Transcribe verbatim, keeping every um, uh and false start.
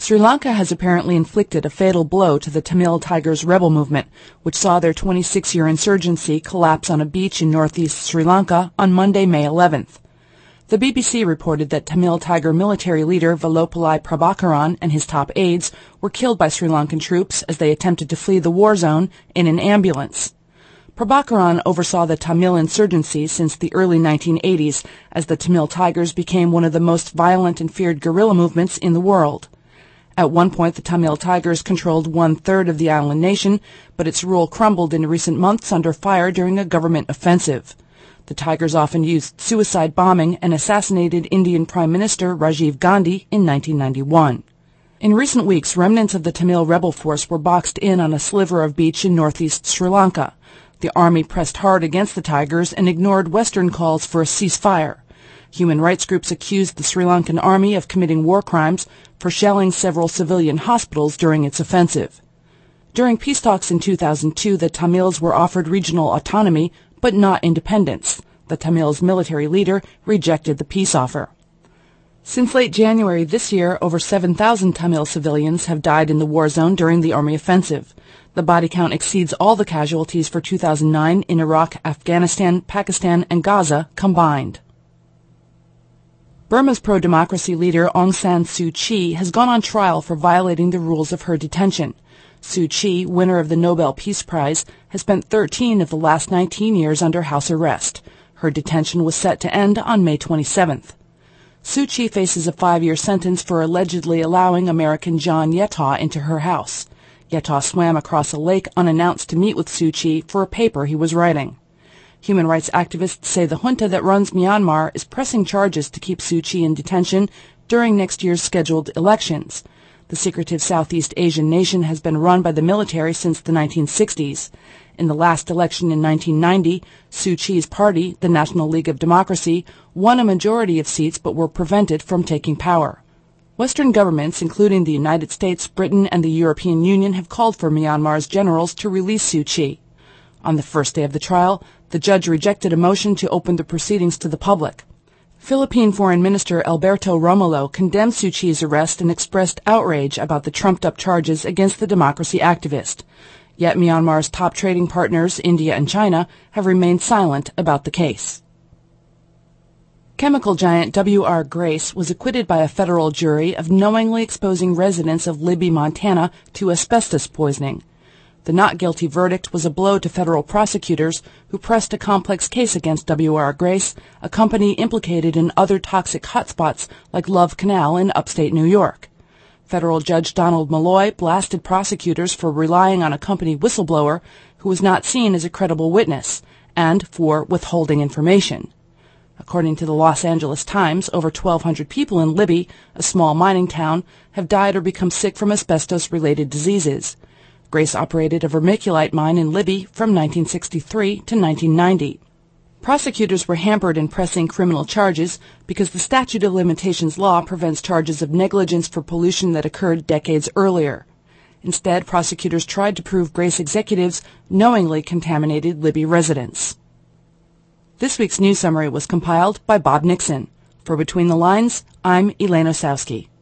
Sri Lanka has apparently inflicted a fatal blow to the Tamil Tigers rebel movement, which saw their twenty-six-year insurgency collapse on a beach in northeast Sri Lanka on Monday, May eleventh. The B B C reported that Tamil Tiger military leader Vellupillai Prabhakaran and his top aides were killed by Sri Lankan troops as they attempted to flee the war zone in an ambulance. Prabhakaran oversaw the Tamil insurgency since the early nineteen eighties, as the Tamil Tigers became one of the most violent and feared guerrilla movements in the world. At one point, the Tamil Tigers controlled one-third of the island nation, but its rule crumbled in recent months under fire during a government offensive. The Tigers often used suicide bombing and assassinated Indian Prime Minister Rajiv Gandhi in nineteen ninety-one. In recent weeks, remnants of the Tamil rebel force were boxed in on a sliver of beach in northeast Sri Lanka. The army pressed hard against the Tigers and ignored Western calls for a ceasefire. Human rights groups accused the Sri Lankan army of committing war crimes for shelling several civilian hospitals during its offensive. During peace talks in two thousand two, the Tamils were offered regional autonomy, but not independence. The Tamils' military leader rejected the peace offer. Since late January this year, over seven thousand Tamil civilians have died in the war zone during the army offensive. The body count exceeds all the casualties for two thousand nine in Iraq, Afghanistan, Pakistan, and Gaza combined. Burma's pro-democracy leader Aung San Suu Kyi has gone on trial for violating the rules of her detention. Suu Kyi, winner of the Nobel Peace Prize, has spent thirteen of the last nineteen years under house arrest. Her detention was set to end on May twenty-seventh. Suu Kyi faces a five-year sentence for allegedly allowing American John Yetau into her house. Yetau swam across a lake unannounced to meet with Suu Kyi for a paper he was writing. Human rights activists say the junta that runs Myanmar is pressing charges to keep Suu Kyi in detention during next year's scheduled elections. The secretive Southeast Asian nation has been run by the military since the nineteen sixties. In the last election in nineteen ninety, Suu Kyi's party, the National League of Democracy, won a majority of seats but were prevented from taking power. Western governments, including the United States, Britain, and the European Union, have called for Myanmar's generals to release Suu Kyi. On the first day of the trial, the judge rejected a motion to open the proceedings to the public. Philippine Foreign Minister Alberto Romulo condemned Suu Kyi's arrest and expressed outrage about the trumped-up charges against the democracy activist. Yet Myanmar's top trading partners, India and China, have remained silent about the case. Chemical giant W R Grace was acquitted by a federal jury of knowingly exposing residents of Libby, Montana, to asbestos poisoning. The not guilty verdict was a blow to federal prosecutors who pressed a complex case against W R Grace, a company implicated in other toxic hotspots like Love Canal in upstate New York. Federal Judge Donald Malloy blasted prosecutors for relying on a company whistleblower who was not seen as a credible witness, and for withholding information. According to the Los Angeles Times, over twelve hundred people in Libby, a small mining town, have died or become sick from asbestos-related diseases. Grace operated a vermiculite mine in Libby from nineteen sixty-three to nineteen ninety. Prosecutors were hampered in pressing criminal charges because the statute of limitations law prevents charges of negligence for pollution that occurred decades earlier. Instead, prosecutors tried to prove Grace executives knowingly contaminated Libby residents. This week's news summary was compiled by Bob Nixon. For Between the Lines, I'm Elaine Osowski.